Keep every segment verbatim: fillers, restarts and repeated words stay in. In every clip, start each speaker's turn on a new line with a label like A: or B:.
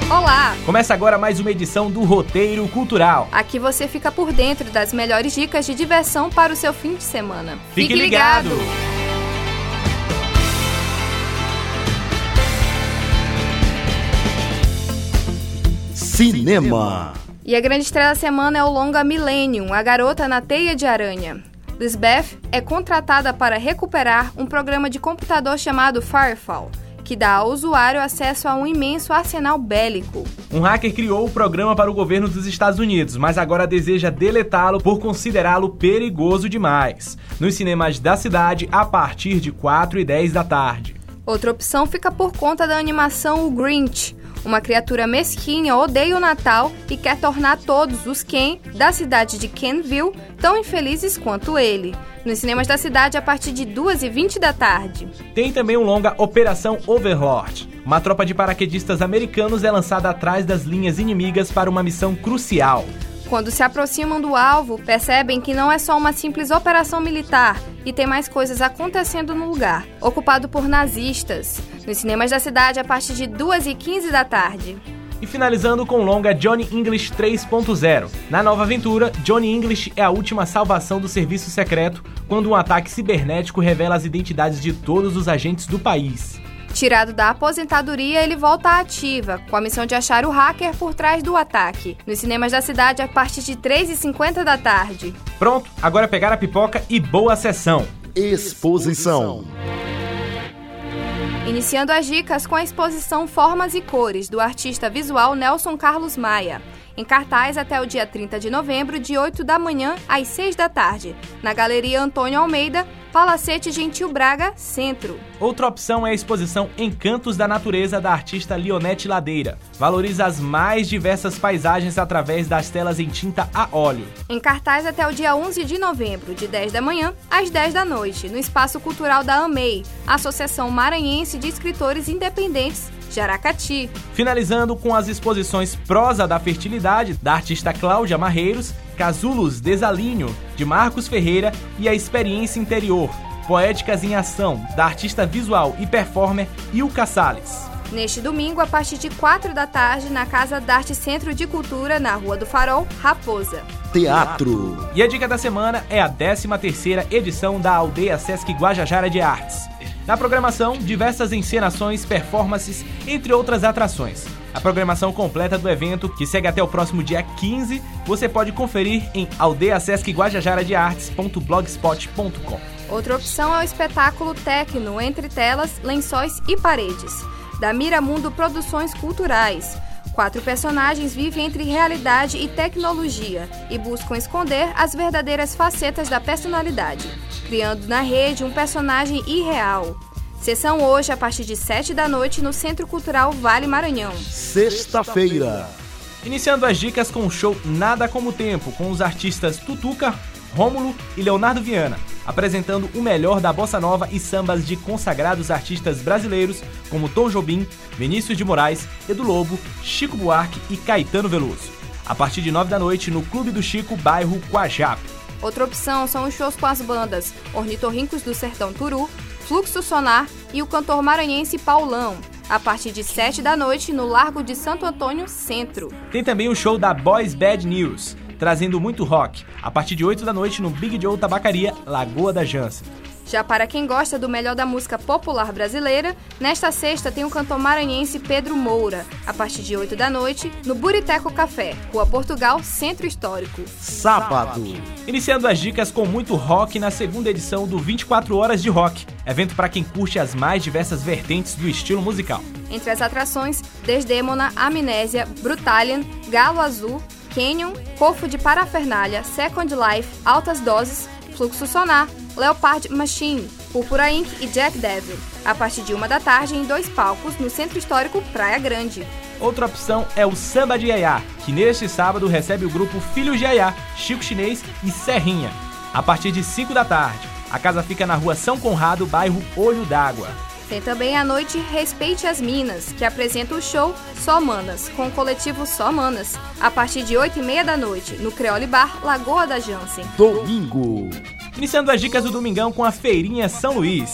A: Olá!
B: Começa agora mais uma edição do Roteiro Cultural.
A: Aqui você fica por dentro das melhores dicas de diversão para o seu fim de semana.
B: Fique, Fique ligado! ligado.
C: Cinema.
A: E a grande estreia da semana é o longa Millennium, A Garota na Teia de Aranha. Lisbeth é contratada para recuperar um programa de computador chamado Firefall, que dá ao usuário acesso a um imenso arsenal bélico.
B: Um hacker criou o programa para o governo dos Estados Unidos, mas agora deseja deletá-lo por considerá-lo perigoso demais. Nos cinemas da cidade, a partir de quatro e dez da tarde.
A: Outra opção fica por conta da animação O Grinch. Uma criatura mesquinha odeia o Natal e quer tornar todos os Ken da cidade de Kenville tão infelizes quanto ele. Nos cinemas da cidade a partir de duas e vinte da tarde.
B: Tem também um longa Operação Overlord. Uma tropa de paraquedistas americanos é lançada atrás das linhas inimigas para uma missão crucial.
A: Quando se aproximam do alvo, percebem que não é só uma simples operação militar e tem mais coisas acontecendo no lugar, ocupado por nazistas. Nos cinemas da cidade a partir de duas e quinze da tarde.
B: E finalizando com o longa Johnny English três ponto zero. Na nova aventura, Johnny English é a última salvação do serviço secreto quando um ataque cibernético revela as identidades de todos os agentes do país.
A: Tirado da aposentadoria, ele volta à ativa, com a missão de achar o hacker por trás do ataque. Nos cinemas da cidade a partir de três e cinquenta da tarde.
B: Pronto, agora é pegar a pipoca e boa sessão.
C: Exposição.
A: Iniciando as dicas com a exposição Formas e Cores, do artista visual Nelson Carlos Maia. Em cartaz até o dia trinta de novembro, de oito da manhã às seis da tarde, na Galeria Antônio Almeida, Palacete Gentil Braga, Centro.
B: Outra opção é a exposição Encantos da Natureza, da artista Lionete Ladeira. Valoriza as mais diversas paisagens através das telas em tinta a óleo.
A: Em cartaz até o dia onze de novembro, de dez da manhã às dez da noite, no Espaço Cultural da AMEI, Associação Maranhense de Escritores Independentes, de Aracati.
B: Finalizando com as exposições Prosa da Fertilidade, da artista Cláudia Marreiros, Casulos Desalinho, de Marcos Ferreira, e A Experiência Interior, Poéticas em Ação, da artista visual e performer Ilka Salles.
A: Neste domingo, a partir de quatro da tarde, na Casa d'Arte Centro de Cultura, na Rua do Farol, Raposa.
C: Teatro.
B: E a dica da semana é a décima terceira edição da Aldeia Sesc Guajajara de Artes. Na programação, diversas encenações, performances, entre outras atrações. A programação completa do evento, que segue até o próximo dia quinze, você pode conferir em aldeia sesc guajajara de artes ponto blogspot ponto com.
A: Outra opção é o espetáculo Tecno, Entre Telas, Lençóis e Paredes, da Miramundo Produções Culturais. Quatro personagens vivem entre realidade e tecnologia e buscam esconder as verdadeiras facetas da personalidade, criando na rede um personagem irreal. Sessão hoje a partir de sete da noite no Centro Cultural Vale Maranhão.
C: Sexta-feira.
B: Iniciando as dicas com o show Nada Como o Tempo, com os artistas Tutuca, Rômulo e Leonardo Viana, apresentando o melhor da bossa nova e sambas de consagrados artistas brasileiros como Tom Jobim, Vinícius de Moraes, Edu Lobo, Chico Buarque e Caetano Veloso. A partir de nove da noite no Clube do Chico, bairro Guajape.
A: Outra opção são os shows com as bandas Ornitorrincos do Sertão Turu, Fluxo Sonar e o cantor maranhense Paulão, a partir de sete da noite no Largo de Santo Antônio, Centro.
B: Tem também o show da Boys Bad News, trazendo muito rock, a partir de oito da noite no Big Joe Tabacaria, Lagoa da Jansen.
A: Já para quem gosta do melhor da música popular brasileira, nesta sexta tem o cantor maranhense Pedro Moura, a partir de oito da noite, no Buriteco Café, Rua Portugal, Centro Histórico.
C: Sábado.
B: Iniciando as dicas com muito rock na segunda edição do vinte e quatro Horas de Rock, evento para quem curte as mais diversas vertentes do estilo musical.
A: Entre as atrações, Desdemona, Amnésia, Brutalian, Galo Azul, Canyon, Corfo de Parafernália, Second Life, Altas Doses, Fluxo Sonar, Leopard Machine, Púrpura Incorporated e Jack Devil, a partir de uma da tarde em dois palcos no Centro Histórico Praia Grande.
B: Outra opção é o Samba de Yaya, que neste sábado recebe o grupo Filhos de Yaya, Chico Chinês e Serrinha, a partir de cinco da tarde. A casa fica na Rua São Conrado, bairro Olho d'Água.
A: Tem também a noite Respeite as Minas, que apresenta o show Só Manas, com o coletivo Só Manas, a partir de oito e meia da noite, no Creole Bar, Lagoa da Jansen.
C: Domingo.
B: Iniciando as dicas do Domingão com a Feirinha São Luís.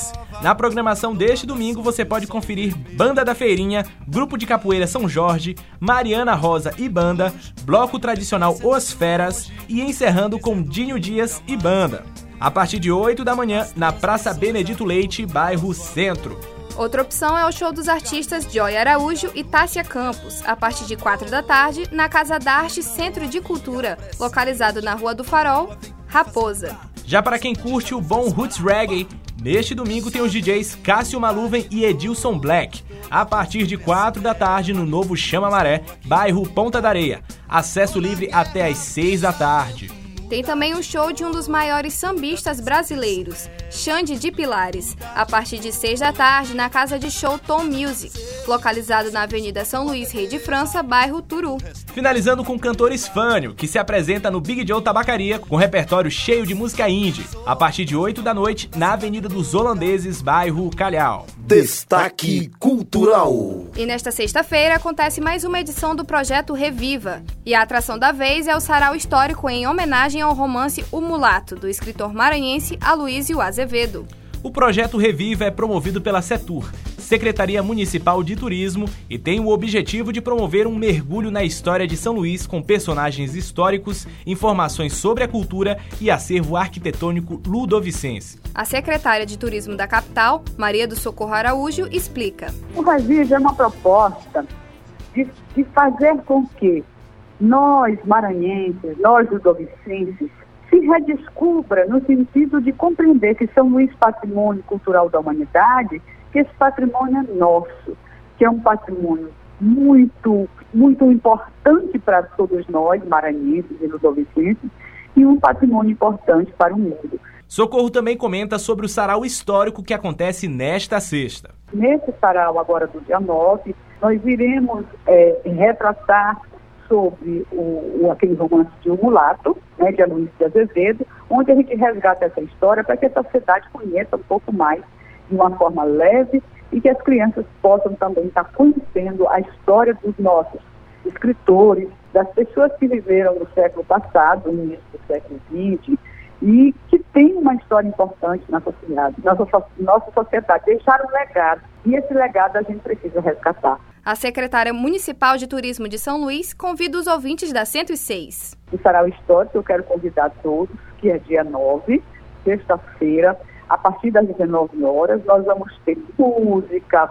B: Na programação deste domingo você pode conferir Banda da Feirinha, Grupo de Capoeira São Jorge, Mariana Rosa e Banda, Bloco Tradicional Os Feras e encerrando com Dinho Dias e Banda. A partir de oito da manhã, na Praça Benedito Leite, bairro Centro.
A: Outra opção é o show dos artistas Joy Araújo e Tássia Campos, a partir de quatro da tarde, na Casa da Arte Centro de Cultura, localizado na Rua do Farol, Raposa.
B: Já para quem curte o bom roots reggae, neste domingo tem os D Js Cássio Maluven e Edilson Black, a partir de quatro da tarde no novo Chama Maré, bairro Ponta da Areia. Acesso livre até às seis da tarde.
A: Tem também um show de um dos maiores sambistas brasileiros, Xande de Pilares, a partir de seis da tarde na Casa de Show Tom Music, localizado na Avenida São Luís Rei de França, bairro Turu.
B: Finalizando com o cantor Esfânio, que se apresenta no Big Joe Tabacaria com repertório cheio de música indie, a partir de oito da noite na Avenida dos Holandeses, bairro Calhau.
C: Destaque Cultural.
A: E nesta sexta-feira acontece mais uma edição do projeto Reviva, e a atração da vez é o Sarau Histórico em homenagem ao romance O Mulato, do escritor maranhense Aloísio Azevedo.
B: O projeto Reviva é promovido pela Setur, Secretaria Municipal de Turismo, e tem o objetivo de promover um mergulho na história de São Luís com personagens históricos, informações sobre a cultura e acervo arquitetônico ludovicense.
A: A secretária de Turismo da capital, Maria do Socorro Araújo, explica.
D: O Reviva é uma proposta de, de fazer com que nós, maranhenses, nós ludovicenses, se redescubra no sentido de compreender que São Luís patrimônio cultural da humanidade, que esse patrimônio é nosso, que é um patrimônio muito, muito importante para todos nós, maranhenses e ludovicenses, e um patrimônio importante para o mundo.
B: Socorro também comenta sobre o sarau histórico que acontece nesta sexta.
D: Nesse sarau agora do dia nove, nós iremos é, retratar sobre o, o, aquele romance de O Mulato, né, de Aloísio de Azevedo, onde a gente resgata essa história para que a sociedade conheça um pouco mais de uma forma leve e que as crianças possam também estar conhecendo a história dos nossos escritores, das pessoas que viveram no século passado, no início do século vinte, e que tem uma história importante na sociedade, nossa, nossa sociedade, deixaram um legado, e esse legado a gente precisa resgatar.
A: A secretária municipal de Turismo de São Luís convida os ouvintes da cento e seis.
D: O Sarau Histórico eu quero convidar todos, que é dia nove, sexta-feira, a partir das dezenove horas, nós vamos ter música,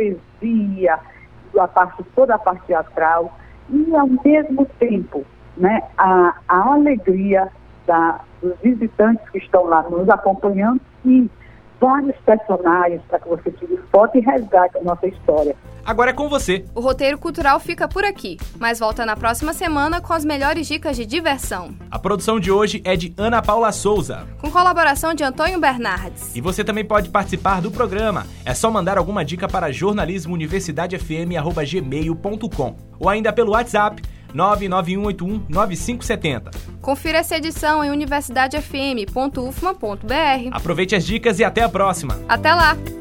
D: poesia, a parte, toda a parte teatral, e ao mesmo tempo, né, a, a alegria da, dos visitantes que estão lá nos acompanhando e vários personagens para que você tire foto e resgate a nossa história.
B: Agora é com você.
A: O roteiro cultural fica por aqui, mas volta na próxima semana com as melhores dicas de diversão.
B: A produção de hoje é de Ana Paula Souza,
A: com colaboração de Antônio Bernardes.
B: E você também pode participar do programa. É só mandar alguma dica para jornalismo universidade f m arroba gmail ponto com ou ainda pelo WhatsApp nove nove um oito um nove cinco sete zero.
A: Confira essa edição em universidade f m ponto u f m a ponto b r.
B: Aproveite as dicas e até a próxima.
A: Até lá!